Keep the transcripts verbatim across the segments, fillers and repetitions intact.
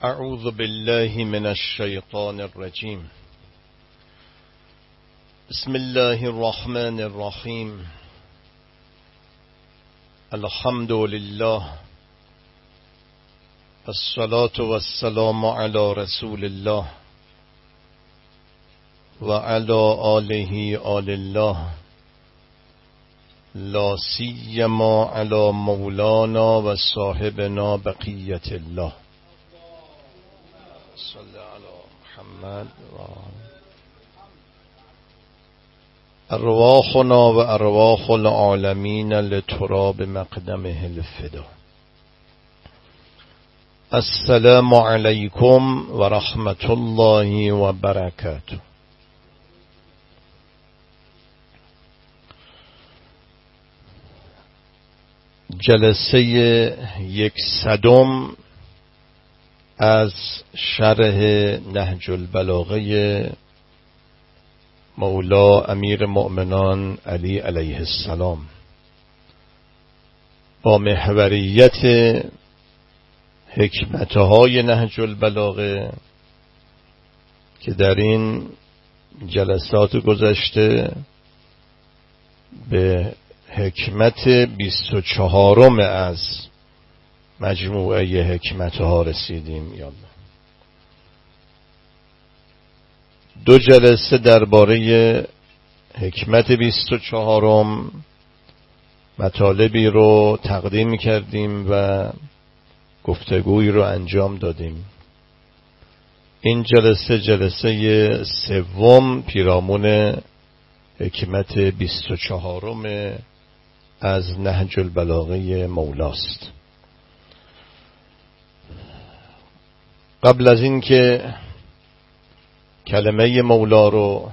اعوذ بالله من الشیطان الرجیم. بسم الله الرحمن الرحیم. الحمد لله والصلاة والسلام علی رسول الله و علی آله آل الله، لا سیما علی مولانا و صاحبنا بقیت الله. صلی علی محمد و ارواحنا و ارواح العالمین لتراب مقدمه الفدا. السلام علیکم و رحمت الله و برکاته. جلسه یک صدم از شرح نهج البلاغه مولا امیر مؤمنان علی علیه السلام با محوریت حکمتهای نهج البلاغه که در این جلسات گذشته به حکمت بیست و چهارم از مجموعه حکمتها رسیدیم. یالله دو جلسه درباره حکمت بیست و چهارم مطالبی رو تقدیم کردیم و گفتگویی رو انجام دادیم. این جلسه جلسه سوم پیرامون حکمت بیست و چهارم از نهج البلاغه مولاست. قبل از این که کلمه مولا رو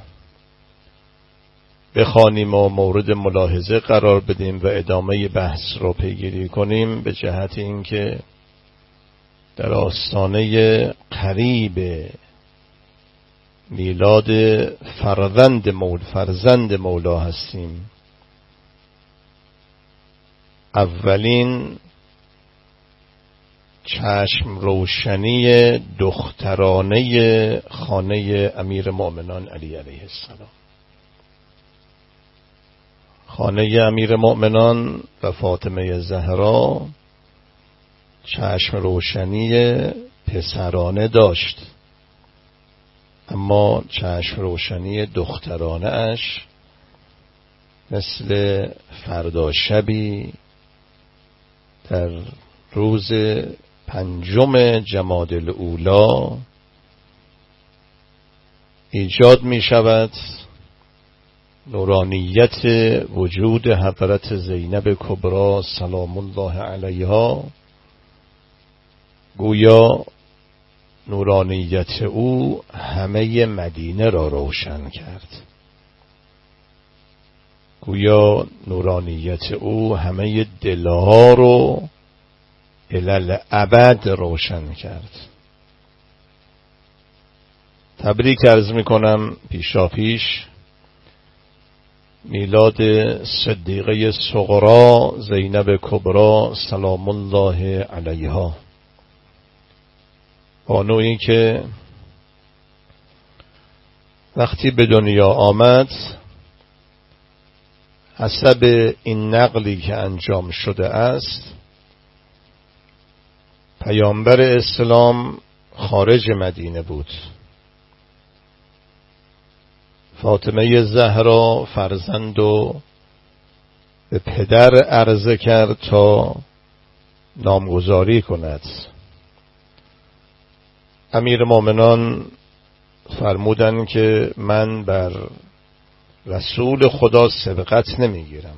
بخوانیم و مورد ملاحظه قرار بدیم و ادامه بحث رو پیگیری کنیم، به جهت اینکه در آستانه قریب میلاد فرزند مولا فرزند مولا هستیم، اولین چشم روشنی دخترانه خانه امیر مؤمنان علی علیه السلام، خانه امیر مؤمنان و فاطمه زهرا چشم روشنی پسرانه داشت، اما چشم روشنی دخترانه اش مثل فردا شبی در روز پنجم جمادی الاولی ایجاد می شود. نورانیت وجود حضرت زینب کبری سلام الله علیها گویا نورانیت او همه مدینه را روشن کرد، گویا نورانیت او همه دلها رو الالعبد روشن کرد. تبریک عرض می کنم پیشا پیش میلاد صدیقه صغرا زینب کبری سلام الله علیها، بانویی که وقتی به دنیا آمد حسب این نقلی که انجام شده است پیامبر اسلام خارج مدینه بود. فاطمه زهرا فرزند و به پدر عرضه کرد تا نامگذاری کند. امیر مومنان فرمودند که من بر رسول خدا سبقت نمیگیرم.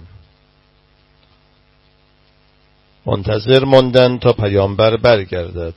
منتظر ماندند تا پیامبر برگردد.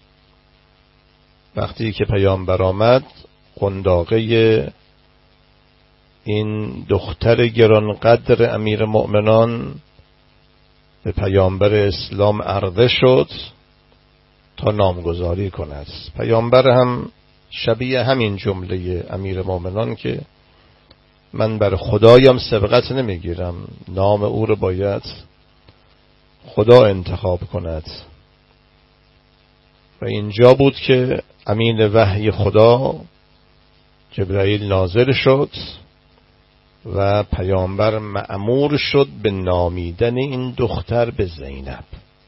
وقتی که پیامبر آمد قنداقه این دختر گرانقدر امیر مؤمنان به پیامبر اسلام عرضه شد تا نامگذاری کند. پیامبر هم شبیه همین جمله امیر مؤمنان که من بر خدایم سبقت نمیگیرم، نام او رو باید خدا انتخاب کند. و اینجا بود که امین وحی خدا جبرائیل نازل شد و پیامبر مأمور شد به نامیدن این دختر به زینب.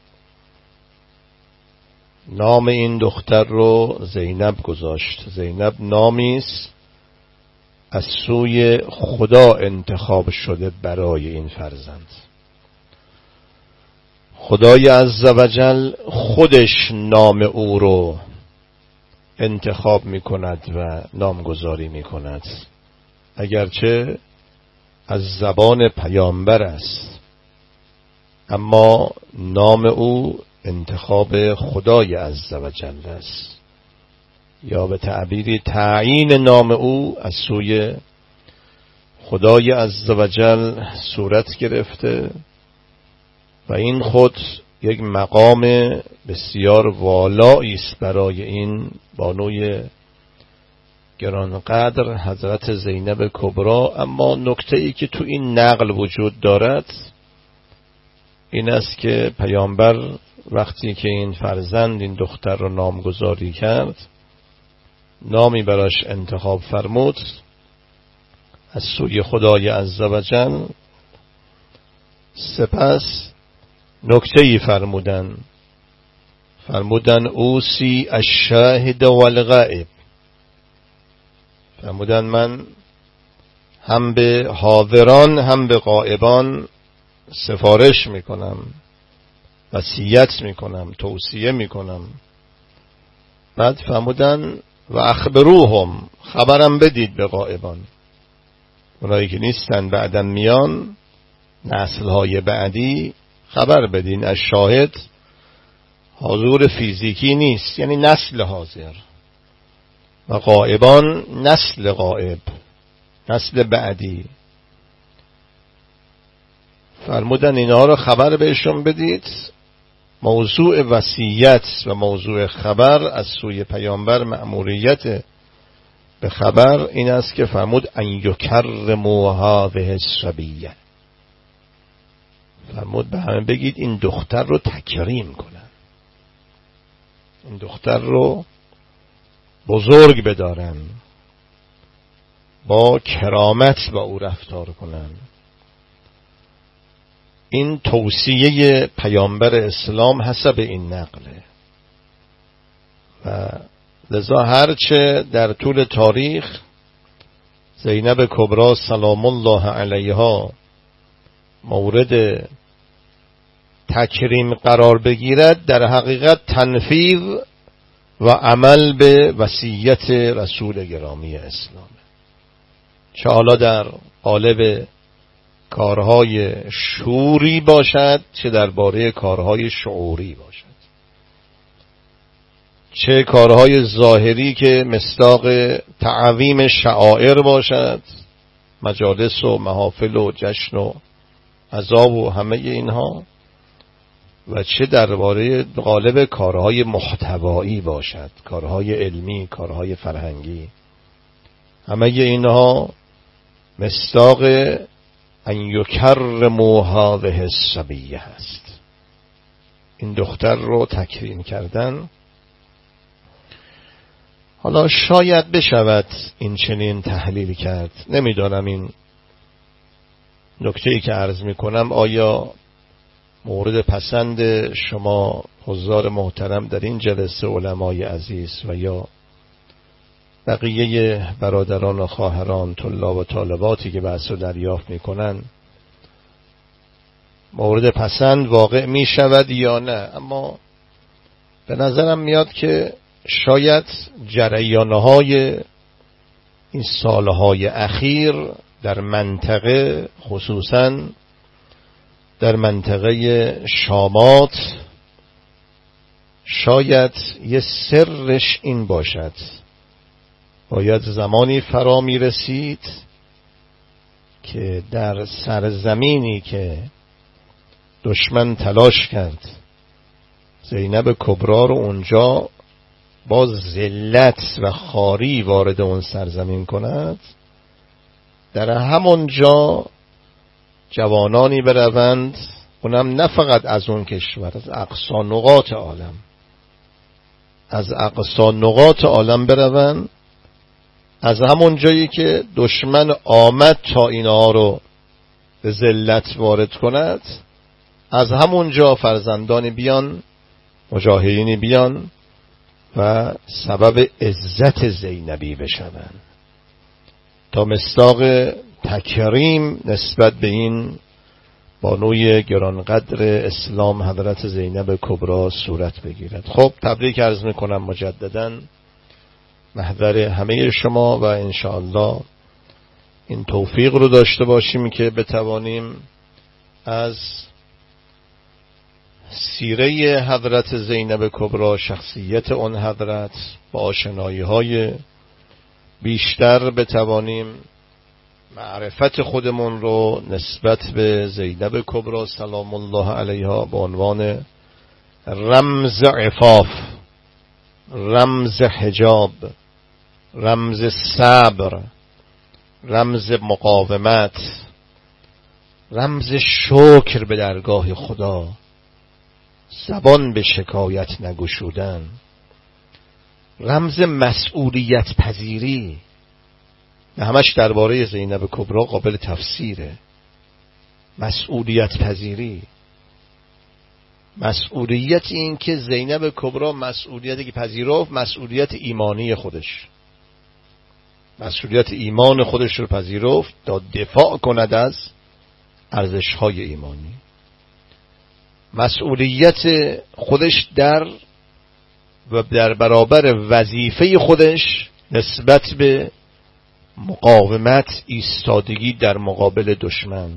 نام این دختر رو زینب گذاشت. زینب نامی است از سوی خدا انتخاب شده برای این فرزند. خدای عزوجل خودش نام او رو انتخاب می کند و نامگذاری می کند، اگرچه از زبان پیامبر است، اما نام او انتخاب خدای عزوجل است، یا به تعبیری تعیین نام او از سوی خدای عزوجل صورت گرفته و این خود یک مقام بسیار والایی است برای این بانوی گرانقدر حضرت زینب کبری. اما نکته ای که تو این نقل وجود دارد این است که پیامبر وقتی که این فرزند، این دختر رو نامگذاری کرد، نامی براش انتخاب فرمود از سوی خدای عزوجل، سپس نکته ای فرمودن فرمودن اوسی الشاهد والغائب، فرمودن من هم به حاضران هم به غائبان سفارش میکنم، وصیت میکنم، توصیه میکنم. بعد فرمودن و اخبروهم، خبرم بدید به غائبان، اونایی که نیستن بعدن میان، نسل‌های بعدی، خبر بدین. از شاهد حضور فیزیکی نیست، یعنی نسل حاضر، و غائبان نسل غائب، نسل بعدی. فرمودن اینها رو خبر بهشون بدید. موضوع وصیت و موضوع خبر از سوی پیامبر، مأموریت به خبر این است که فرمود ان یکرموا هذه الصبیه، فرمود به همه بگید این دختر رو تکریم کنن، این دختر رو بزرگ بدارن، با کرامت با او رفتار کنن. این توصیه پیامبر اسلام حسب این نقله و لذا هرچه در طول تاریخ زینب کبری سلام الله علیها مورد تکریم قرار بگیرد، در حقیقت تنفیذ و عمل به وصیت رسول گرامی اسلام، چه حالا در قالب کارهای شعوری باشد چه درباره کارهای شعوری باشد، چه کارهای ظاهری که مصداق تعظیم شعائر باشد، مجالس و محافل و جشن و عزا و همه اینها، و چه درباره قالب کارهای محتوایی باشد، کارهای علمی، کارهای فرهنگی. همه اینها مصداق ان یکرموا هذه الصبیه هست. این دختر رو تکریم کردن. حالا شاید بشود این چنین تحلیل کرد، نمیدانم این نکته‌ای که عرض میکنم آیا مورد پسند شما حضار محترم در این جلسه علمای عزیز و یا بقیه برادران و خواهران طلاب و طالباتی که بحث رو دریافت میکنن مورد پسند واقع میشود یا نه. اما به نظرم میاد که شاید جریانهای این سالهای اخیر در منطقه، خصوصاً در منطقه شامات، شاید یه سرش این باشد، باید زمانی فرا می رسید که در سرزمینی که دشمن تلاش کرد زینب کبری رو اونجا با ذلت و خواری وارد اون سرزمین کند، در همونجا جوانانی بروند، اونم نه فقط از اون کشور، از اقصا نقاط عالم، از اقصا نقاط عالم بروند، از همون جایی که دشمن آمد تا اینها رو به ذلت وارد کند، از همون جا فرزندانی بیان، مجاهدینی بیان و سبب عزت زینبی بشوند، تا مصداق تکریم نسبت به این بانوی گرانقدر اسلام حضرت زینب کبری صورت بگیرد. خب تبریک عرض میکنم مجدداً محضر همه شما و انشاءالله این توفیق رو داشته باشیم که بتوانیم از سیره حضرت زینب کبری، شخصیت اون حضرت، با آشنایی های بیشتر بتوانیم معرفت خودمون رو نسبت به زینب کبری سلام الله علیها به عنوان رمز عفاف، رمز حجاب، رمز صبر، رمز مقاومت، رمز شکر به درگاه خدا، زبان به شکایت نگشودن، رمز مسئولیت پذیری، همش درباره زینب کبری قابل تفسیره. مسئولیت پذیری، مسئولیت این که زینب کبری مسئولیتی که پذیرفت، مسئولیت ایمانی خودش، مسئولیت ایمان خودش رو پذیرفت تا دفاع کند از ارزش‌های ایمانی، مسئولیت خودش در و در برابر وظیفه خودش نسبت به مقاومت، ایستادگی در مقابل دشمن،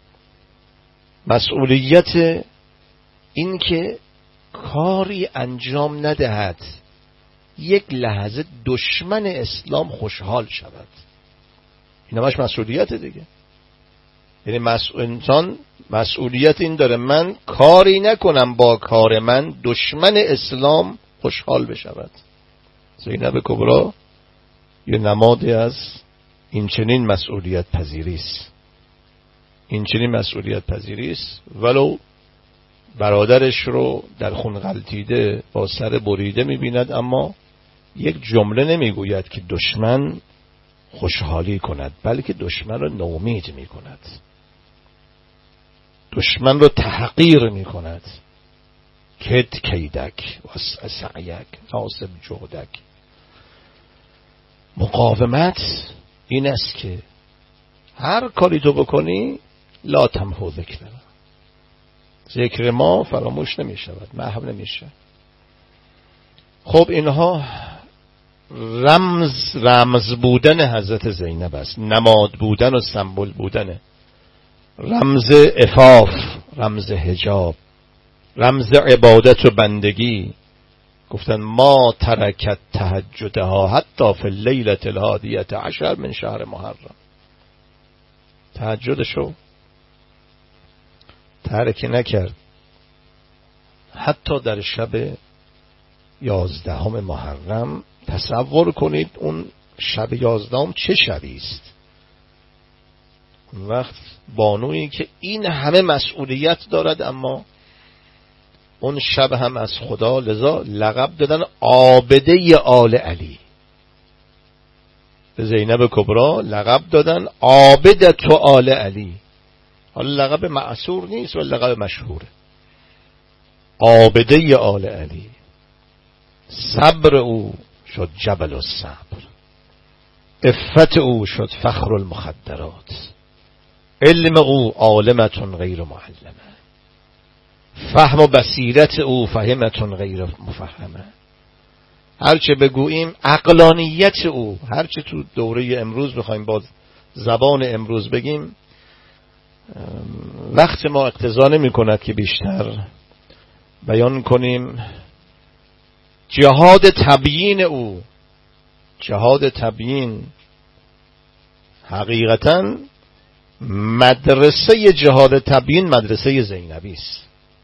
مسئولیت این که کاری انجام ندهد یک لحظه دشمن اسلام خوشحال شود. این همش مسئولیت دیگه. یعنی مسئول انسان مسئولیت این داره من کاری نکنم با کار من دشمن اسلام خوشحال بشود. زینب کبری یه نمادی از این چنین مسئولیت پذیری است. این چنین مسئولیت پذیری است ولو برادرش رو در خون غلتیده با سر بریده می‌بیند، اما یک جمله نمیگوید که دشمن خوشحالی کند، بلکه دشمن رو نومید می‌کند، دشمن رو تحقیر می‌کند. کد کیدک و سعیک ناصب جهدک. مقاومت این است که هر کاری تو بکنی لا تمحو ذکرنا، ذکر ما فراموش نمی شود، محو نمی شود. خب اینها رمز رمز بودن حضرت زینب است، نماد بودن و سمبل بودن، رمز عفاف، رمز حجاب، رمز عبادت و بندگی. گفتن ما ترکت تهجدها حتی فی اللیلة الهادیة عشر من شهر محرم. تهجدشو ترک نکرد حتی در شب یازدهم محرم. تصور کنید اون شب یازدهم چه شبی است. اون وقت بانویی که این همه مسئولیت دارد، اما اون شب هم از خدا لذا لقب دادن عابده آل علی. به زینب کبری لقب دادن عابدت آل علی. حالا لقب معصور نیست ولی لقب مشهوره. عابده آل علی. صبر او شد جبل الصبر، عفت او شد فخر المخدرات، علم او عالمتون غیر معلمه، فهم و بصیرت او فهمتون غیر مفهمه. هرچه بگوییم عقلانیت او، هرچه تو دوره امروز بخوایم با زبان امروز بگیم وقت ما اقتضا نمی کند که بیشتر بیان کنیم. جهاد تبیین او، جهاد تبیین حقیقتا مدرسه جهاد تبیین مدرسه زینبی است.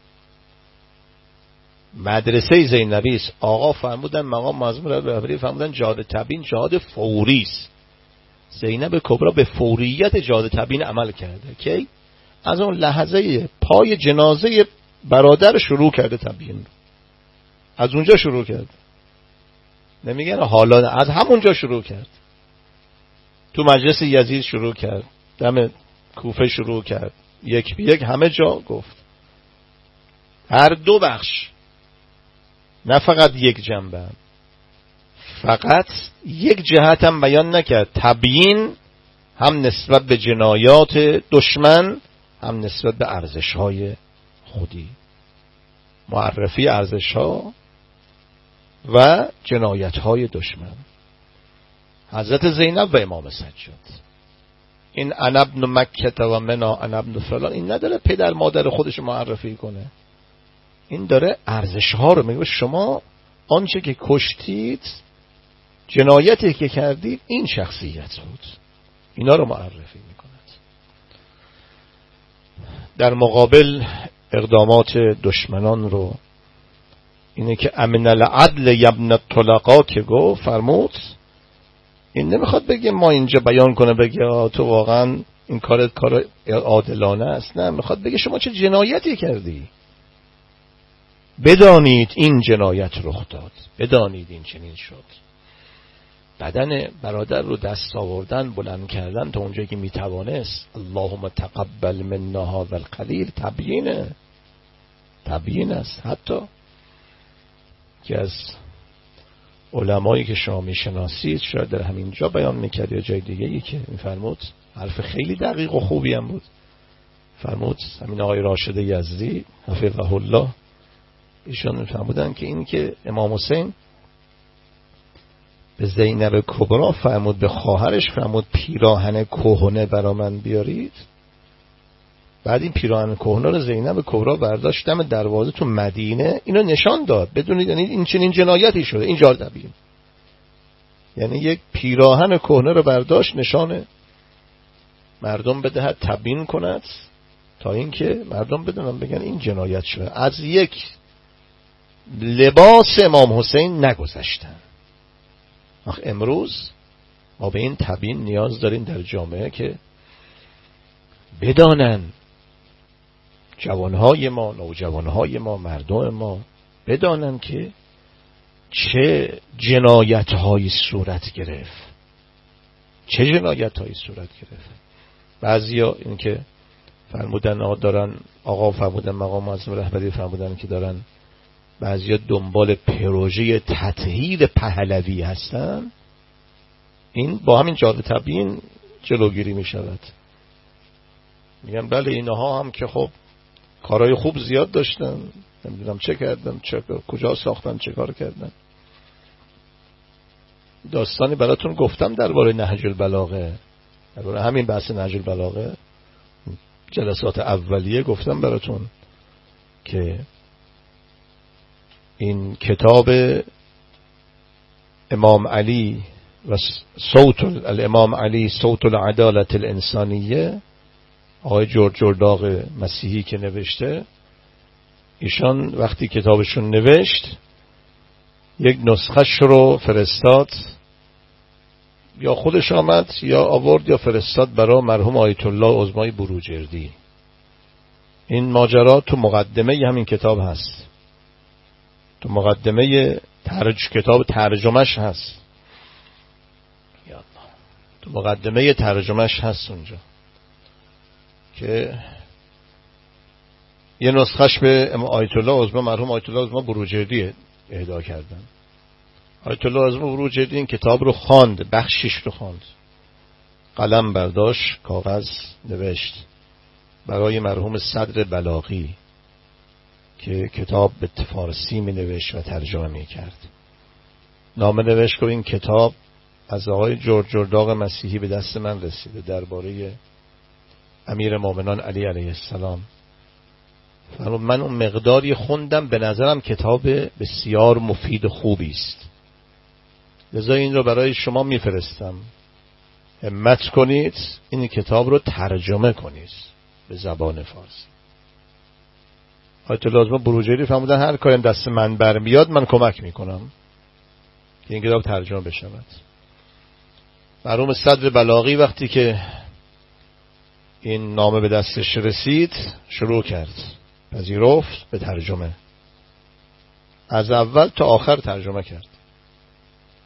مدرسه زینبی است. آقا فرمودن مقام معظم رهبری فرمودن جهاد تبیین جهاد فوری است. زینب کبری به فوریت جهاد تبیین عمل کرده که از اون لحظه پای جنازه برادر شروع کرده تبیین رو. از اونجا شروع کرده. نمیگن حالا، از همونجا شروع کرد. تو مجلس یزید شروع کرد، دم کوفه شروع کرد، یک به یک همه جا گفت. هر دو بخش، نه فقط یک جنبه، فقط یک جهت هم بیان نکرد. تبیین هم نسبت به جنایات دشمن، هم نسبت به ارزش‌های خودی. معرفی ارزش‌ها و جنایت‌های دشمن. حضرت زینب و امام سجاد، این انا ابن مکه و منا انا ابن فلان، این نداره پدر مادر خودش معرفی کنه، این داره ارزش‌ها رو میگه. شما آنچه که کشتید، جنایتی که کردید، این شخصیت بود، اینا رو معرفی میکند. در مقابل اقدامات دشمنان رو، اینه که امن العدل یبن الطلقا که گفت فرمود، این نمیخواد بگه ما اینجا بیان کنه بگه تو واقعا این کارت کار عادلانه است، نه، میخواد بگه شما چه جنایتی کردی، بدانید این جنایت رخ داد، بدانید این چنین شد. بدن برادر رو دست آوردن، بلند کردن تا اونجایی که میتوانست. اللهم تقبل منا هذا القلیل، تبیینه، تبیین است. حتی که از علمایی که شما میشناسید شاید در همین جا بیان میکرد یا جای دیگه ای که میفرمود، حرف خیلی دقیق و خوبی هم بود، فرمود همین آقای راشد یزدی حفظه الله، ایشان میفرمودن که این که امام حسین به زینب کبرا فرمود، به خواهرش فرمود پیراهن کهنه برا من بیارید. بعد این پیراهن کهنه رو زینب کبرا برداشت دم دروازه تو مدینه، اینو نشان داد. بدونید یعنی این چنین جنایتی شده اینجا دبیم، یعنی یک پیراهن کهنه رو برداشت نشانه مردم بدهد، تبیین کند، تا اینکه مردم بدونن بگن این جنایت شده. از یک لباس امام حسین نگذشتن. آخه امروز ما به این تبیین نیاز داریم در جامعه که بدانن جوانهای ما، نوجوانهای ما، مردم ما بدانن که چه جنایت‌هایی صورت گرفت، چه جنایت‌هایی صورت گرفت. بعضیا این که فرمودن آقا دارن، آقا فرمودن مقام معظم رهبری فرمودن که دارن بعضیا دنبال پروژه تطهیر پهلوی هستن، این با همین جاده تبیین جلوگیری می شود. میگن بله اینها هم که خب کارهای خوب زیاد داشتن، نمیدونم چه کردن، چه کجا ساختن، چه کار کردن. داستانی براتون گفتم درباره نهج البلاغه، درباره همین بحث نهج البلاغه جلسات اولیه گفتم براتون که این کتاب امام علی و صوت الامام علی صوت العدالت الانسانیه، آقای جورج جرداق مسیحی که نوشته، ایشان وقتی کتابشون نوشت یک نسخش رو فرستاد، یا خودش آمد یا آورد یا فرستاد برای مرحوم آیت الله عظمای بروجردی. این ماجرا تو مقدمه همین کتاب هست، تو مقدمه ترج... کتاب ترجمهش هست، تو مقدمه ترجمهش هست اونجا که یه نسخش به آیت الله عظما مرحوم آیت الله عظما بروجردی اهدا کردن. آیت الله عظما بروجردی این کتاب رو خواند، بخشش رو خواند، قلم برداشت، کاغذ نوشت برای مرحوم صدر بلاغی که کتاب به فارسی می نوشت و ترجمه می کرد. نامه نوشت که این کتاب از آقای جورج جرداق مسیحی به دست من رسیده درباره امیر مومنان علی علیه السلام. من اون مقداری خوندم، به نظرم کتاب بسیار مفید خوبی است، لذا این رو برای شما میفرستم، همت کنید این کتاب رو ترجمه کنید به زبان فارسی. آیت الله عظما بروجردی فرمودن هر کاری دست من برمیاد من کمک میکنم که این کتاب ترجمه بشود. مرحوم صدر بلاغی وقتی که این نامه به دستش رسید شروع کرد، پذیرفت به ترجمه، از اول تا آخر ترجمه کرد.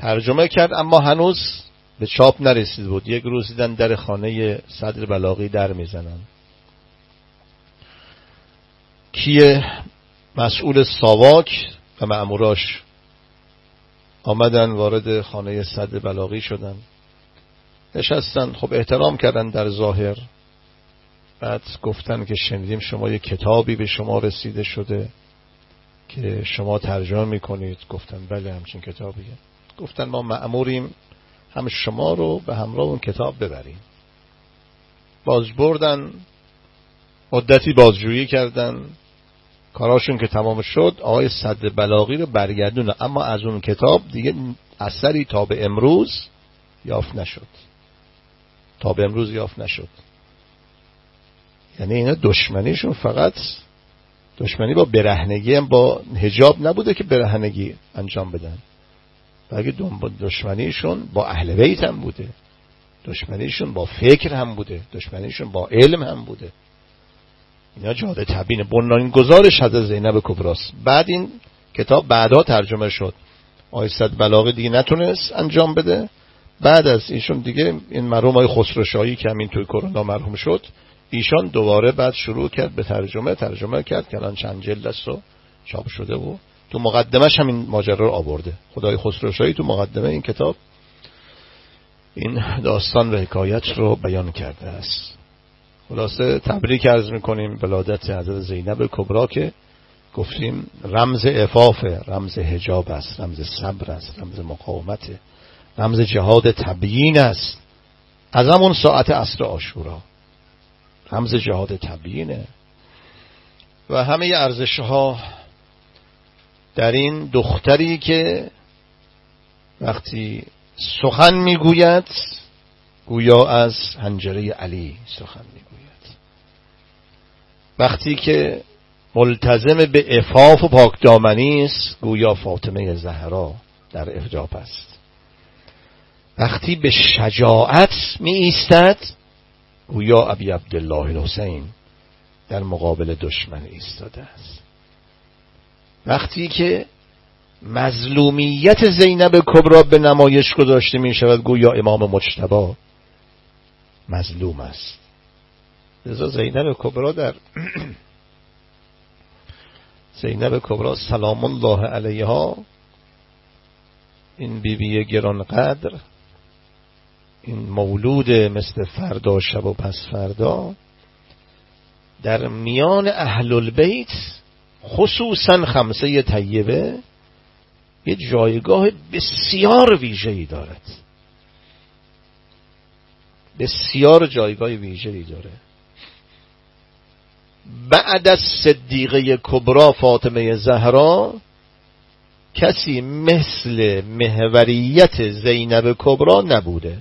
ترجمه کرد، اما هنوز به چاپ نرسید بود. یک روز دیدن در خانه صدر بلاغی در میزنن. کیه؟ مسئول ساواک و مأموراش آمدن وارد خانه صدر بلاغی شدن، نشستن. خب احترام کردن در ظاهر. بعد گفتن که شنیدیم شما یک کتابی به شما رسیده شده که شما ترجمه میکنید. گفتن بله همچین کتابیه. گفتن ما مأموریم هم شما رو به همراه اون کتاب ببریم. باز بردن، مدتی بازجویی کردن، کاراشون که تمام شد آقای صدر بلاغی رو برگردون، اما از اون کتاب دیگه اثری تا به امروز یافت نشد. تا به امروز یافت نشد. یعنی اینا دشمنیشون فقط دشمنی با برهنگی، هم با حجاب نبوده که برهنگی انجام بدن، بلکه دشمنیشون با اهل بیت هم بوده، دشمنیشون با فکر هم بوده، دشمنیشون با علم هم بوده. اینا جهاد تبیین بنیان گذارش حضرت زینب کبراست. بعد این کتاب بعدها ترجمه شد. آقای صدر بلاغی دیگه نتونست انجام بده. بعد از ایشون دیگه این مرحوم آقای خسروشاهی که همین توی کرونا مرحوم شد، ایشان دوباره بعد شروع کرد به ترجمه ترجمه کرد که الان چند جلد است و چاپ شده بود. تو مقدمش همین ماجرا رو آورده. خدای خسروشاهی تو مقدمه این کتاب این داستان و حکایت رو بیان کرده است. خلاصه تبریک عرض میکنیم ولادت حضرت زینب کبرا که گفتیم رمز عفاف، رمز حجاب است، رمز صبر است، رمز مقاومت، رمز جهاد تبیین است. از همون ساعت عصر عاشورا رمز جهاد تبیینه. و همه ارزش ها در این دختری که وقتی سخن میگوید گویا از حنجره علی سخن میگوید، وقتی که ملتزم به عفاف و پاکدامنی است گویا فاطمه زهرا در حجاب است، وقتی به شجاعت می ایستد گویا ابی عبدالله الحسین در مقابل دشمن ایستاده است، وقتی که مظلومیت زینب کبرا به نمایش گذاشته می شود گویا امام مجتبی مظلوم است. لذا زینب کبرا در زینب کبرا سلام الله علیها، این بیبی گرانقدر، این مولود مثل فردا شب و پس فردا، در میان اهل البیت خصوصا خمسه طیبه یه جایگاه بسیار ویژه‌ای دارد، بسیار جایگاه ویژه‌ای داره. بعد از صدیقه کبرا فاطمه زهرا کسی مثل محوریت زینب کبرا نبوده.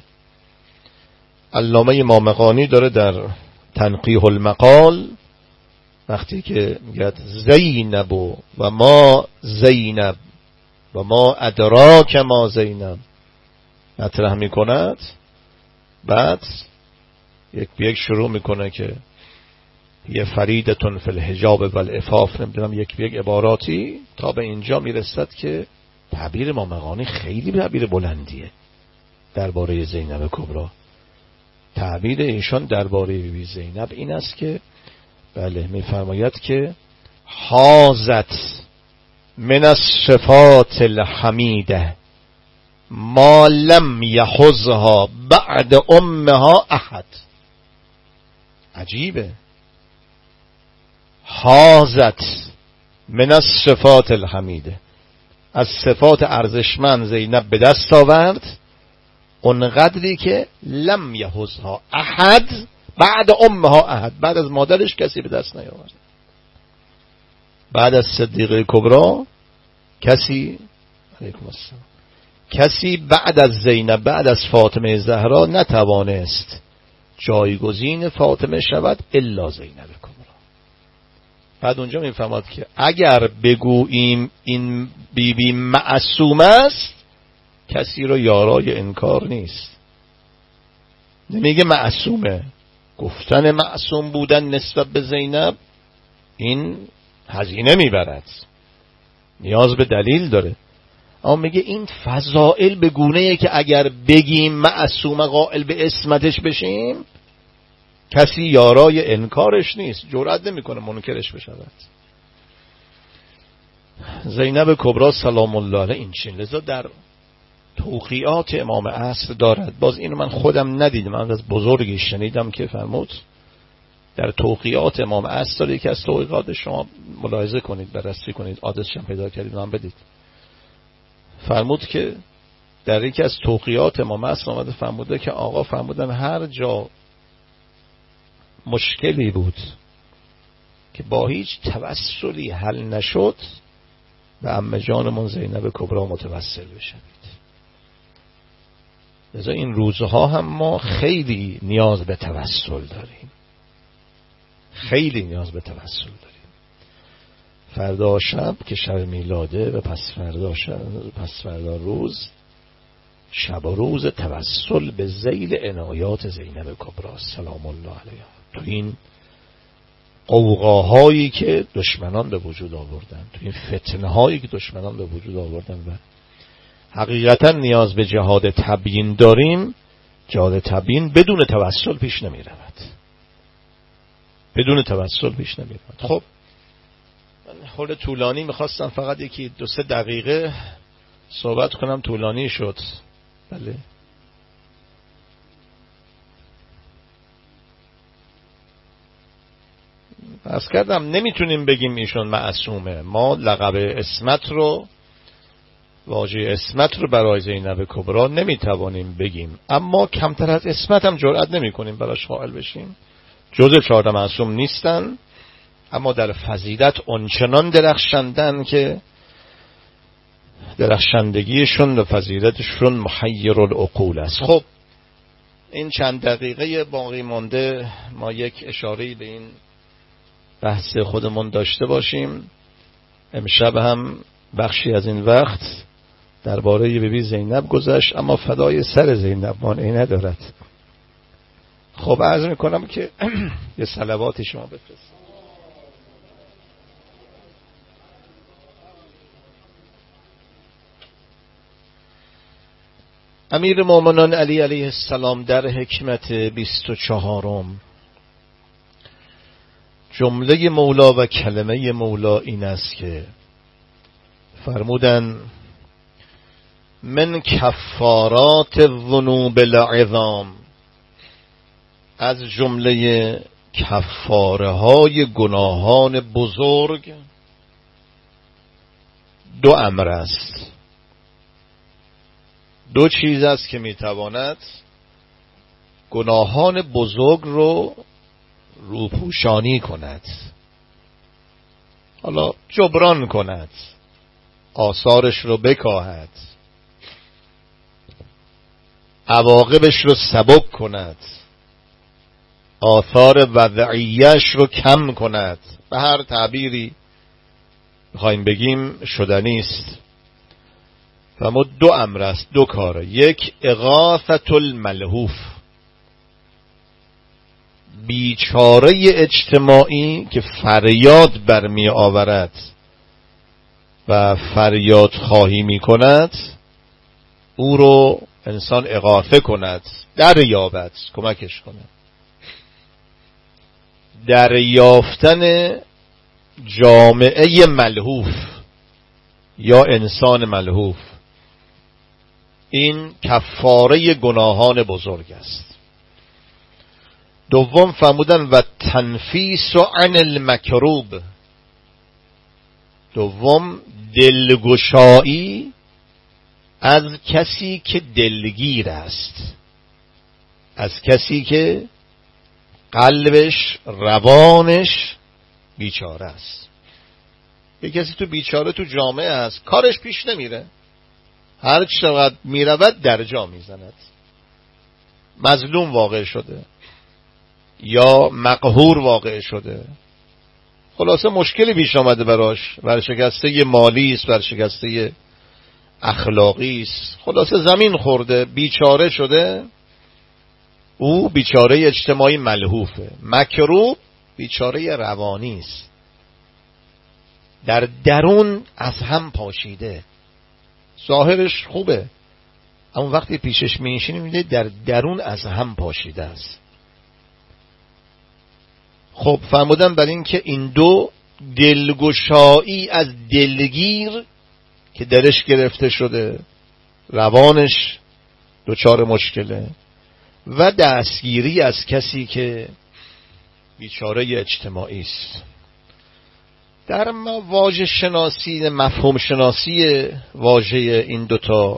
علامه مامقانی داره در تنقیح المقال وقتی که میگه زینب و ما زینب و ما ادراک ما زینب مطرح میکند، بعد یک به یک شروع میکنه که یه فریدتون فی الحجاب و العفاف، نمیدونم یک به یک عباراتی تا به اینجا میرسد که تعبیر مامقانی خیلی تعبیر بلندیه درباره زینب کبرا. تعبیر ایشان درباره بیبی زینب این است که بله میفرماید که حازت من الصفات الحمیده ما لم یحظها بعد امها احد. عجیبه. حازت من الصفات الحمیده، از صفات ارزشمند زینب به دست آورد اونقدری که لم یحظها احد بعد امها احد، بعد از مادرش کسی به دست نیاورد. بعد از صدیقه کبرا کسی علیکم السلام کسی بعد از زینب، بعد از فاطمه زهرا نتوانست جایگزین فاطمه شود الا زینب کبرا. بعد اونجا میفهمد که اگر بگوییم این بیبی معصوم است کسی رو یارای انکار نیست. نمیگه معصومه، گفتن معصوم بودن نسبت به زینب این هزینه میبرد، نیاز به دلیل داره. اما میگه این فضائل به گونه‌ایه که اگر بگیم معصوم قائل به عصمتش بشیم کسی یارای انکارش نیست، جرئت نمیکنه منکرش بشود. زینب کبری سلام الله علیها این چین، لذا در توقیعات امام عصر دارد. باز اینو من خودم ندیدم، من از بزرگی شنیدم که فرمود در توقیعات امام عصر داره. یکی از توقیعات شما ملاحظه کنید، بررسی کنید، آدرسش هم پیدا کردید نام بدید. فرمود که در یکی از توقیعات امام عصر آمده فرموده که آقا فرمودن هر جا مشکلی بود که با هیچ توسلی حل نشد به عمه جانمون زینب کبری متوسل بشوید. لذا این روزها هم ما خیلی نیاز به توسل داریم، خیلی نیاز به توسل داریم. فردا شب که شب میلاده و پس فردا شب پس فردا روز شب و روز توسل به ذیل عنایات زینب کبری سلام الله علیها تو این قوقاهایی که دشمنان به وجود آوردن، تو این فتنه هایی که دشمنان به وجود آوردن و حقیقتا نیاز به جهاد تبیین داریم. جهاد تبیین بدون توسل پیش نمی رود، بدون توسل پیش نمی رود. خب من حول طولانی میخواستم فقط یکی دو سه دقیقه صحبت کنم، طولانی شد. بله عرض کردم نمیتونیم بگیم ایشون معصومه. ما لقب عصمت رو، واژه عصمت رو برای زینب کبری نمیتوانیم بگیم، اما کمتر از عصمت هم جرئت نمیکنیم براش قائل بشیم. جزء چهارده معصوم نیستن، اما در فضیلت اونچنان درخشندن که درخشندگیشون و فضیلتشون محیر العقول است. خب این چند دقیقه باقی مانده ما یک اشاره‌ای به این بحث خودمون داشته باشیم. امشب هم بخشی از این وقت درباره بیبی زینب گذشت، اما فدای سر زینب مانعی ندارد. خب عرض میکنم که یه صلواتی شما بفرستید. امیر مومنان علی علیه السلام در حکمت بیست و چهارم جمله مولا و کلمه مولا این است که فرمودن من کفارات الذنوب العظام، از جمله کفاره های گناهان بزرگ دو امر است، دو چیز است که میتواند گناهان بزرگ رو روپوشانی کند، حالا جبران کند، آثارش رو بکاهد، عواقبش رو سبک کند، آثار وضعیش رو کم کند. به هر تعبیری میخوایم بگیم شدنی است. و ما دو امر است، دو کاره. یک اغاثة الملهوف، بیچاره اجتماعی که فریاد برمی آورد و فریاد خواهی می کند، او رو انسان اغاثه کند، دریابد، کمکش کند. دریافتن جامعه ملهوف یا انسان ملهوف، این کفاره گناهان بزرگ است. دوم فرمودن و تنفیس عن المکروب، دوم دلگشایی از کسی که دلگیر است، از کسی که قلبش روانش بیچاره است. یک کسی تو بیچاره تو جامعه است، کارش پیش نمیره، هر چقدر میرود در جا میزند، مظلوم واقع شده یا مقهور واقع شده، خلاصه مشکلی پیش آمده براش، ورشکسته مالی است، ورشکسته اخلاقی است، خلاصه زمین خورده، بیچاره شده. او بیچاره اجتماعی ملهوفه. مکروب بیچاره روانی است، در درون از هم پاشیده، ظاهرش خوبه، اما وقتی پیشش می‌نشینی می‌بینی در درون از هم پاشیده است. خب فرمودن بر این که این دو دلگشایی از دلگیر که درش گرفته شده، روانش دچار مشکله، و دستگیری از کسی که بیچاره اجتماعی است. در ما واژه شناسی، مفهوم شناسی واژه این دوتا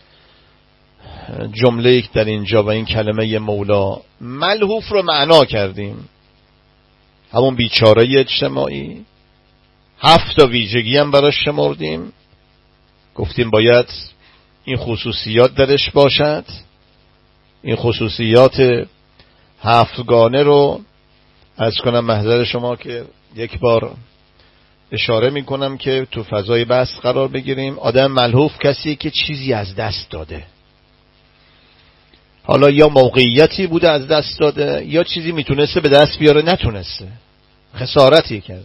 جمله در اینجا و این کلمه مولا، ملهوف رو معنا کردیم، همون بیچاره اجتماعی. هفت تا ویژگی هم براش شمردیم، گفتیم باید این خصوصیات درش باشد. این خصوصیات هفتگانه رو عرض کنم محضر شما که یک بار اشاره میکنم که تو فضای بحث قرار بگیریم. آدم ملهوف کسی که چیزی از دست داده، حالا یا موقعیتی بوده از دست داده، یا چیزی میتونسته به دست بیاره نتونسته، خسارتی کرده.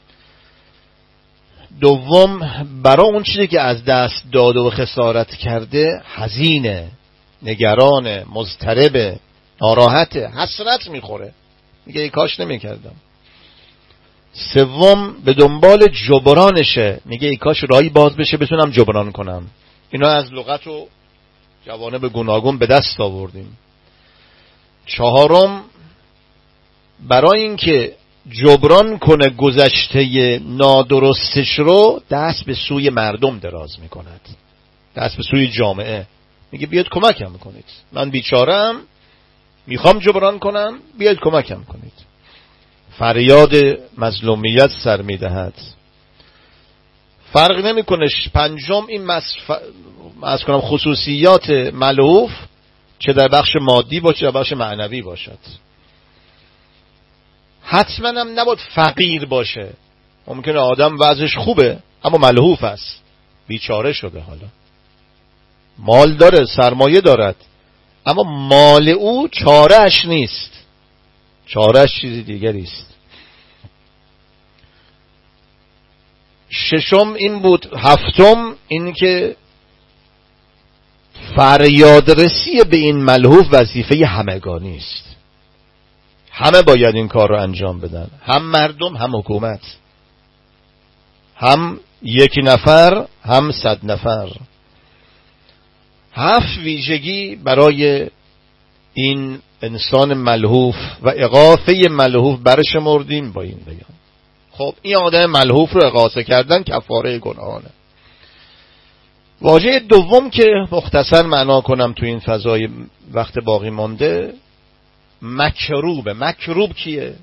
دوم، برای اون چیزی که از دست داده و خسارت کرده حزینه، نگرانه، مضطربه، ناراحته، حسرت میخوره، میگه ای کاش نمیکردم. سوم، به دنبال جبرانشه، میگه ای کاش راهی باز بشه بتونم جبران کنم. اینا از لغت و جوانب گوناگون به دست آوردیم. چهارم، برای اینکه جبران کنه گذشته نادرستش رو، دست به سوی مردم دراز میکند، دست به سوی جامعه، میگه بیاید کمکم کنید، من بیچارم میخوام جبران کنم، بیاید کمکم کنید. فریاد مظلومیت سر میدهد. فرق نمیکنه. پنجم، این مصف... از کنم خصوصیات ملهوف چه در بخش مادی باشه چه در بخش معنوی باشد. حتما هم نباید فقیر باشه. ممکنه آدم وضعش خوبه اما ملهوف است، بیچاره شده، حالا مال داره، سرمایه دارد، اما مال او چاره‌اش نیست، چاره‌اش چیزی دیگری است. ششم این بود. هفتم این که فریادرسی به این ملهوف وظیفه همگانی است. همه باید این کار رو انجام بدن، هم مردم، هم حکومت، هم یک نفر، هم صد نفر. هفت ویژگی برای این انسان ملهوف و اغاثه ملهوف برشمردیم با این بیان. خب این آدم ملهوف رو اغاثه کردن کفاره گناهانه. واژه دوم که مختصر معنا کنم تو این فضای وقت باقی مانده، مکروبه. مکروب کیه؟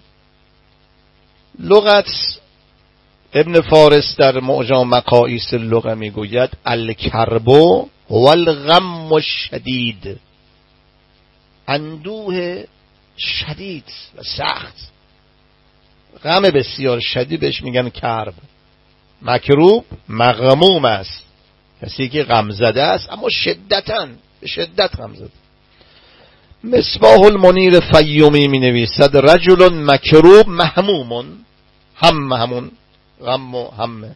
لغت ابن فارس در معجم مقاییس اللغه میگوید الکربو هو الغم الشدید، اندوه شدید و سخت، غم بسیار شدید بهش میگن کرب. مکروب مغموم است، کسی که غم زده است اما شدتاً، به شدت غم زده. مصباح المنیر فیومی می نویسد رجل مکروب محمومون، هم همون غم و همه،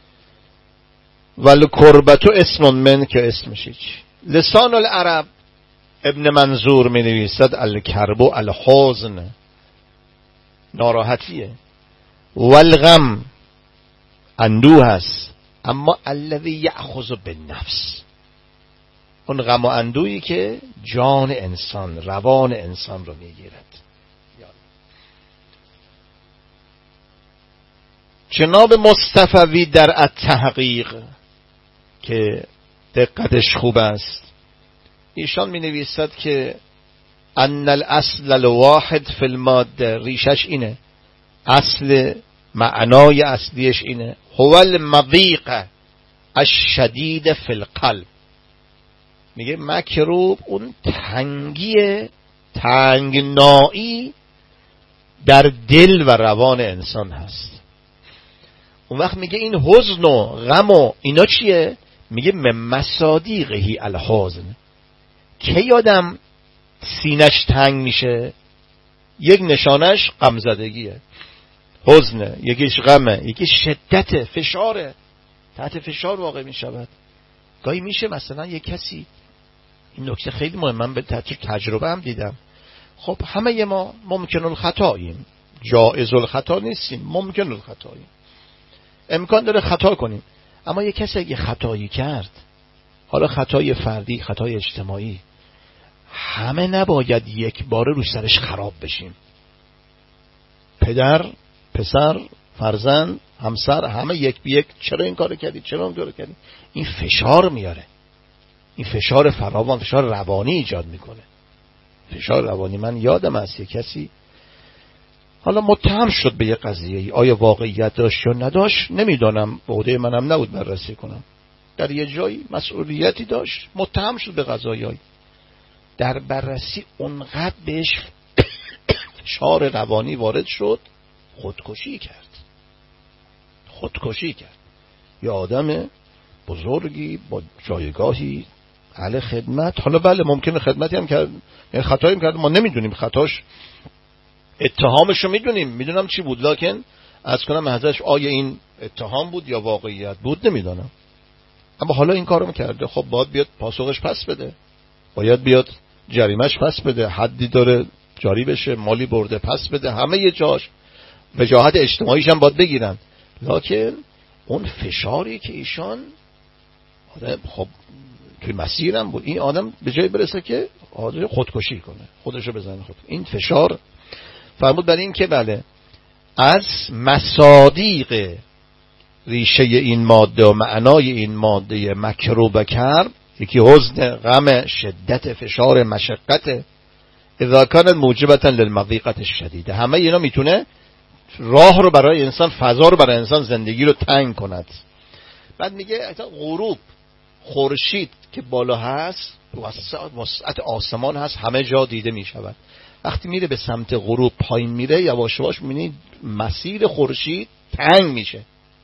والکربتو اسم من که اسمش هیچ. لسان العرب ابن منظور می نویسد الکربو الحزن، ناراحتیه، والغم اندوه است، اما الذی یأخذ بالنفس، اون غم و اندویی که جان انسان، روان انسان رو میگیرد. جناب مصطفوی در التحقیق که دقتش خوب است، ایشان می نویسد که ان الاصل الواحد فی الماده، ریشش اینه، اصل معنای اصلیش اینه، هو المضیق الشدید فی القلب. میگه مکروب اون تنگی، تنگنایی در دل و روان انسان هست. اون وقت میگه این حزن و غم و اینا چیه؟ میگه من مصادیقهی الحزن. که یادم سینش تنگ میشه؟ یک نشانش غمزدگیه، حزنه، یکیش غمه، یکی شدت فشاره، تحت فشار واقع میشود. گاهی میشه مثلا یک کسی، این نکته خیلی مهمه، من به تجربه هم دیدم، خب همه ما ممکن الخطاییم، جائز الخطا نیستیم، ممکن الخطاییم، امکان داره خطا کنیم. اما یک کسی اگه خطایی کرد، حالا خطای فردی، خطای اجتماعی، همه نباید یک باره رو سرش خراب بشیم. پدر، پسر، فرزند، همسر، همه یک بی یک چرا این کارو کردی، چرا اون کارو کردی. این فشار میاره، این فشار فراوان، فشار روانی ایجاد میکنه، فشار روانی. من یادم از یک کسی حالا متهم شد به یک قضیه، آیا واقعیت داشت یا نداشت نمیدونم، به عهده منم نبود بررسی کنم. در یه جایی مسئولیتی داشت، متهم شد به قضایایی، در بررسی اونقدر بهش فشار روانی وارد شد، خودکشی کرد. خودکشی کرد. یه آدم بزرگی با جایگاهی، اهل خدمت، حالا بله ممکنه خدمتی هم کرد، یعنی خطایی هم کرد، ما نمیدونیم خطاش، اتهامشو میدونیم، میدونم چی بود، لکن از کنم ازش آیا این اتهام بود یا واقعیت بود نمیدونم. اما حالا این کارو میکرده، خب باید بیاد پاسخش پس بده، باید بیاد جریمش پس بده، حدی داره جاری بشه، مالی برده پس بده، همه یه جاش وجاهت اجتماعیش هم باید بگیرن. لکن اون فشاری که ایشان آدم، خب توی مسیرم بود، این آدم به جای برسه که خودکشی کنه، خودشو بزنه خود. این فشار فرمود برای این که بله از مصادیق ریشه این ماده و معنای این ماده مکروب کرب، یکی حزن، غم، شدت فشار، مشقت، اذا کانت موجبتا للمضیقت الشدیده، همه اینا میتونه راه رو برای انسان، فضا رو برای انسان، زندگی رو تنگ کند. بعد میگه غروب، خورشید که بالا هست، وسط آسمان هست، همه جا دیده میشود. وقتی میره به سمت غروب پایین میره، یواش یواش میبینید مسیر خورشید تنگ میشه،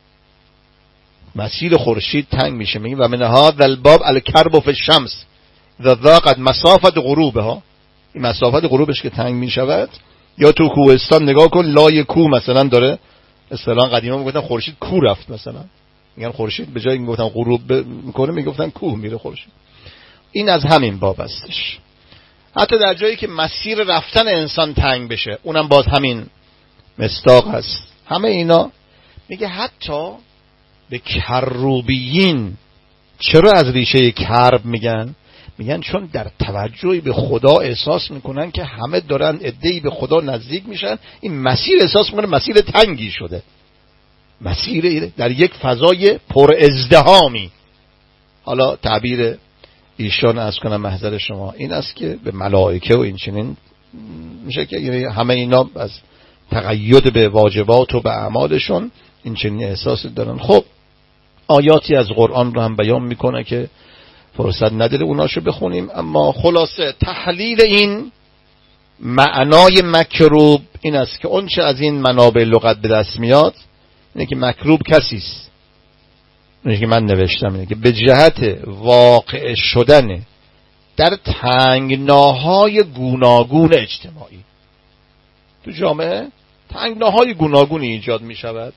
مسیر خورشید تنگ میشه. میگه و من هذا الباب الکرب فی الشمس اذا ضاقت مسافت غروبها، این مسافت غروبش که تنگ میشود. یا تو کوهستان نگاه کن، لای کوه مثلا داره، اصطلاحاً قدیما میگفتن خورشید کوه رفت، مثلا میگن خورشید به جای اینکه گفتن غروب میکنه میگفتن کوه میره خورشید. این از همین باب هستش. حتی در جایی که مسیر رفتن انسان تنگ بشه، اونم باز همین مصداق هست. همه اینا میگه حتی به کروبیین، چرا از ریشه کرب میگن؟ میگن چون در توجهی به خدا احساس میکنن که همه دارن عده‌ای به خدا نزدیک میشن، این مسیر احساس میکنه مسیر تنگی شده، مسیر در یک فضای پر ازدحامی. حالا تعبیر ایشان از کنم محضر شما این است که به ملائکه و این چنین میشه که یعنی همه اینا از تقید به واجبات و به اعمالشون این چنین احساس دارن. خب آیاتی از قرآن رو هم بیان میکنه که فرصت نداره اوناشو بخونیم، اما خلاصه تحلیل این معنای مکروب این است که اون چه از این منابع لغت به دست میاد اینه که مکروب کسی است، اینه که من نوشتم، اینه که به جهت واقع شدن در تنگناهای گوناگون اجتماعی، تو جامعه تنگناهای گوناگونی ایجاد می شود.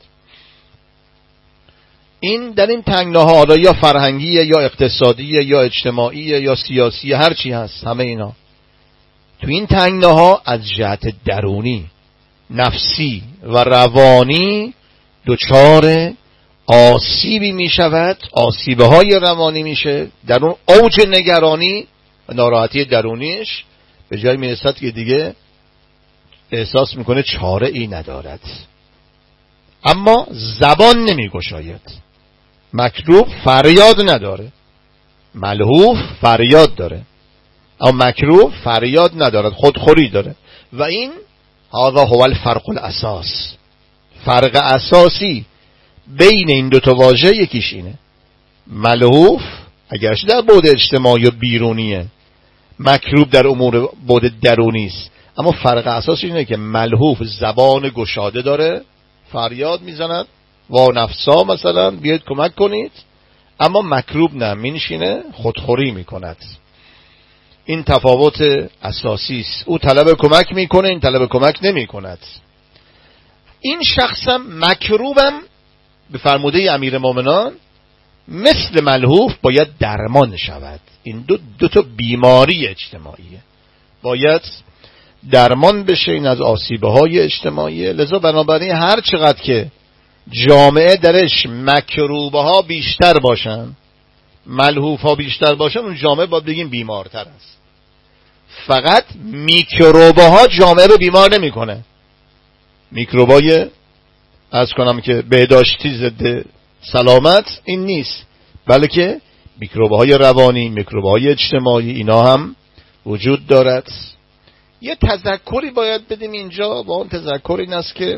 این در این تنگناها حالا یا فرهنگیه یا اقتصادیه یا اجتماعیه یا سیاسیه، هر چی هست، همه اینا تو این تنگناها از جهت درونی، نفسی و روانی دچار آسیبی می شود، آسیبه های روانی میشه، در اون اوج نگرانی و ناراحتی درونیش به جای می رسد که دیگه احساس میکنه چاره ای ندارد، اما زبان نمی گشاید. مکروب فریاد نداره، ملهوف فریاد داره، اما مکروب فریاد ندارد، خودخوری داره. و این هذا هو الفرق الاساس، فرق اساسی بین این دو تا واژه یکیش اینه. ملهوف اگرش در بعد اجتماعی و بیرونیه، مکروب در امور بعد درونی است، اما فرق اساسی اینه که ملهوف زبان گشاده داره، فریاد میزند وا نفسا مثلا بیاید کمک کنید، اما مکروب نه، مینشینه خودخوری میکند. این تفاوت اساسی است. او طلب کمک میکنه، این طلب کمک نمیکند. این شخصم مکروبم به فرموده امیر مومنان مثل ملحوف باید درمان شود. این دو, دو تا بیماری اجتماعیه، باید درمان بشه این از آسیبه های اجتماعیه. لذا بنابراین هر چقدر که جامعه درش مکروبه ها بیشتر باشن، ملحوف ها بیشتر باشن، اون جامعه باید بگیم بیمارتر است. فقط میکروبه ها جامعه رو بیمار نمی کنه. میکروبای از کنم که بهداشتی ضد سلامت این نیست، بلکه میکروبه های روانی، میکروبه های اجتماعی، اینا هم وجود دارد. یه تذکری باید بدیم اینجا، با اون تذکر این است که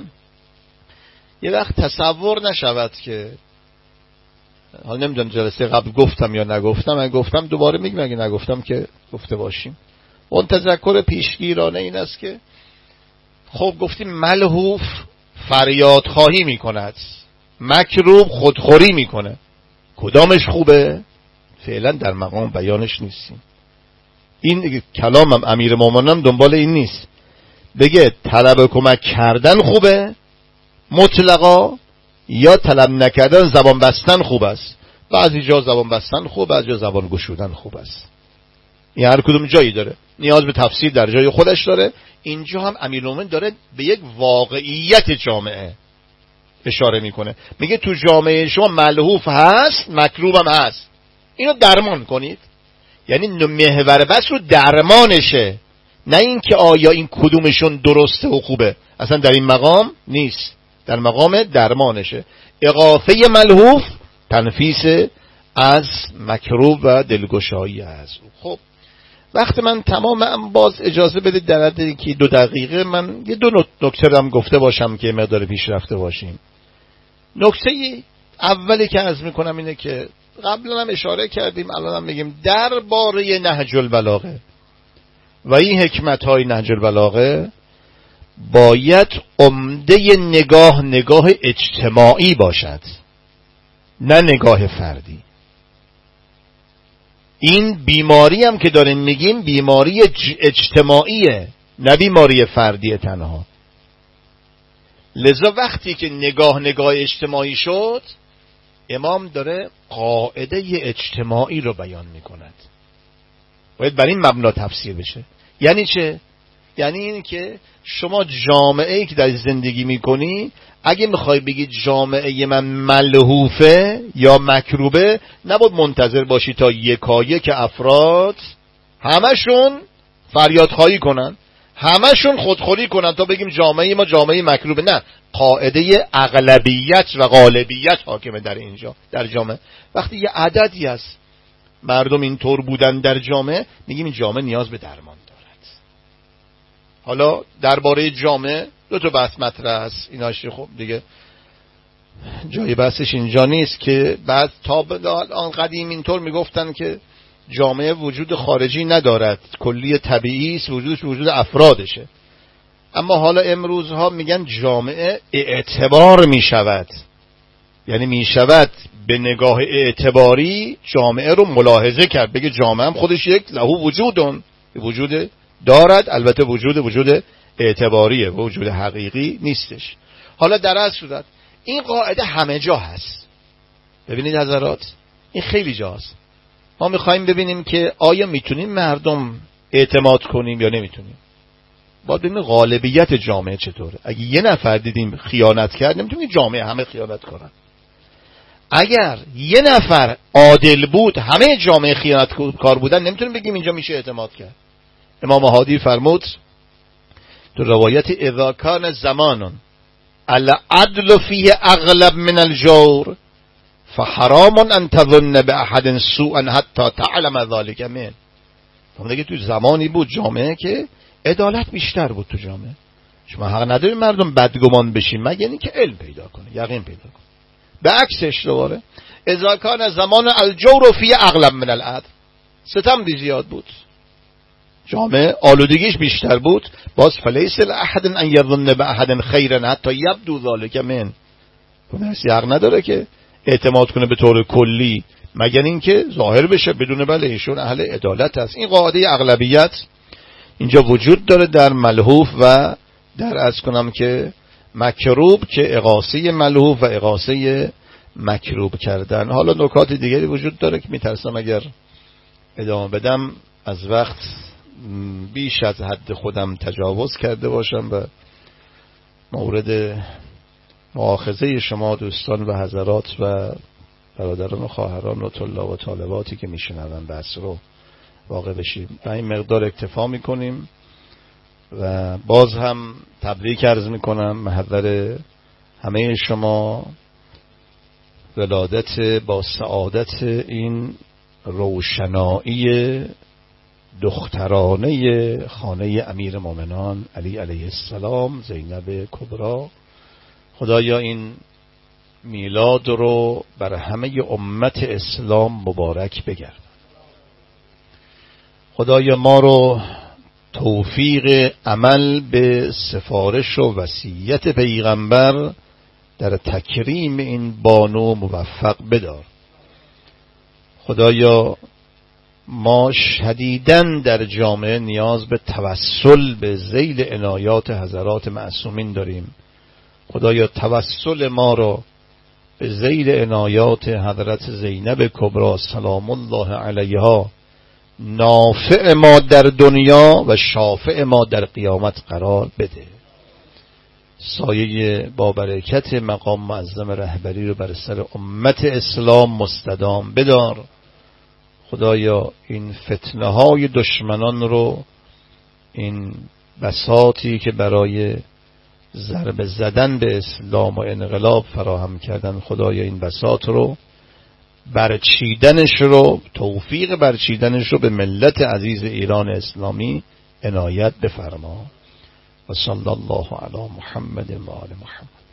یه وقت تصور نشود که حالا نمیدونم جلسه قبل گفتم یا نگفتم، اگه گفتم دوباره میگم، اگه نگفتم که گفته باشیم. اون تذکر پیشگیرانه این است که خب گفتیم ملحوف فریاد خواهی میکند، مکروب خودخوری میکنه، کدامش خوبه؟ فعلا در مقام بیانش نیستیم. این کلامم امیر مومنم دنبال این نیست بگه طلب کمک کردن خوبه مطلقا یا طلب نکردن زبان بستن خوب است. بعضی جا زبان بستن خوب، بعضی جا زبان گشودن خوب است. این هر کدوم جایی داره، نیاز به تفسیر در جای خودش داره. اینجا هم امیرالمومنین داره به یک واقعیت جامعه اشاره میکنه، میگه تو جامعه شما ملحوف هست، مکروب هم هست، اینو درمان کنید. یعنی محور بس رو درمانشه، نه این که آیا این کدومشون درسته و خوبه، اصلا در این مقام نیست، در مقام درمانشه. اغاثه ملحوف تنفیس از مکروب و دلگشایی از او. خب وقت من تمام، باز اجازه بدید در حد که دو دقیقه من یه دو نکته هم گفته باشم که مقدار پیش رفته باشیم. نکته اولی که عرض میکنم اینه که قبلا هم اشاره کردیم، الان هم میگیم، درباره نهج البلاغه و این حکمت های نهج البلاغه باید عمده نگاه نگاه اجتماعی باشد، نه نگاه فردی. این بیماری هم که داریم میگیم بیماری اجتماعیه، نه بیماری فردی تنها. لذا وقتی که نگاه نگاه اجتماعی شد، امام داره قاعده اجتماعی رو بیان میکند، باید بر این مبنا تفسیر بشه. یعنی چه؟ یعنی این که شما جامعه‌ای که در زندگی میکنی، اگه میخوای بگی جامعه من ملحوفه یا مکروبه، نباید منتظر باشی تا یکایک افراد همشون فریاد خواهی کنن، همشون خودخوری کنن تا بگیم جامعه ما جامعه مکروبه. نه، قاعده اغلبیت و غالبیت حاکمه در اینجا، در جامعه. وقتی یه عددی هست مردم اینطور بودن در جامعه، میگیم این جامعه نیاز به درمان دارد. حالا درباره جامعه دو تا بحث مطرح است، ایناش خب دیگه جای بحثش اینجا نیست که بعد تا آن قدیم اینطور میگفتن که جامعه وجود خارجی ندارد، کلی طبیعی است، وجودش وجود افرادشه. اما حالا امروزها میگن جامعه اعتبار میشود، یعنی میشود به نگاه اعتباری جامعه رو ملاحظه کرد، بگه جامعه هم خودش یک لهو وجودون وجود دارد، البته وجود وجود اعتباریه، وجود حقیقی نیستش. حالا در اصل صورت این قاعده همه جا هست. ببینید حضرات، این خیلی جاست. ما میخوایم ببینیم که آیا میتونیم مردم اعتماد کنیم یا نمیتونیم. باید ببینیم غالبیت جامعه چطوره. اگه یه نفر دیدیم خیانت کرد، نمیتونیم جامعه همه خیانت کنن. اگر یه نفر عادل بود، همه جامعه خیانت کار بودن، نمیتونیم بگیم اینجا میشه اعتماد کرد. امام هادی فرمود تو روایت اذا کان زمان العدل فیه اغلب من الجور فحرام ان تظن باحد سوءا حتی تعلم ذلك من. اون دیگه تو زمانی بود جامعه که عدالت بیشتر بود تو جامعه، شما حق نداری مردم بدگمان بشین مگر اینکه علم پیدا کنه، یقین پیدا کنه. به عکسش دوباره اذا کان زمان الجور فیه اغلب من العدل، ستم بی زیاد بود، جامعه آلودگیش بیشتر بود، باز فلیس لاحد ان یظن باحد خیرا حتی یبدو ذلك من. کسی حق نداره که اعتماد کنه به طور کلی مگر اینکه ظاهر بشه بدون بله ایشون اهل عدالت است. این قاعده اغلبیت اینجا وجود داره در ملحوف و در از کنم که مکروب، که اغاثه ملحوف و اغاثه مکروب کردن. حالا نکات دیگری وجود داره که میترسم اگر ادامه بدم از وقت بیش از حد خودم تجاوز کرده باشم و مورد مؤاخذه شما دوستان و حضرات و برادران و خواهران و طلاب و طالباتی که میشنون بحث رو واقع بشیم. و این مقدار اکتفا میکنیم و باز هم تبریک عرض میکنم محضر همه شما ولادت با سعادت این روشنایی دخترانه خانه امیر مومنان علی علیه السلام زینب کبری. خدایا این میلاد رو بر همه امت اسلام مبارک بگرد. خدایا ما رو توفیق عمل به سفارش و وصیت پیغمبر در تکریم این بانو موفق بدار. خدایا ما شدیداً در جامعه نیاز به توسل به ذیل عنایات حضرات معصومین داریم. خدایا توسل ما را به ذیل عنایات حضرت زینب کبری سلام الله علیها نافع ما در دنیا و شافع ما در قیامت قرار بده. سایه با برکت مقام معظم رهبری رو بر سر امت اسلام مستدام بدار. خدایا این فتنه های دشمنان رو، این بساطی که برای ضربه زدن به اسلام و انقلاب فراهم کردن، خدایا این بساط رو برچیدنش رو توفیق برچیدنش رو به ملت عزیز ایران اسلامی عنایت بفرما. و صلی الله علی محمد و آل محمد.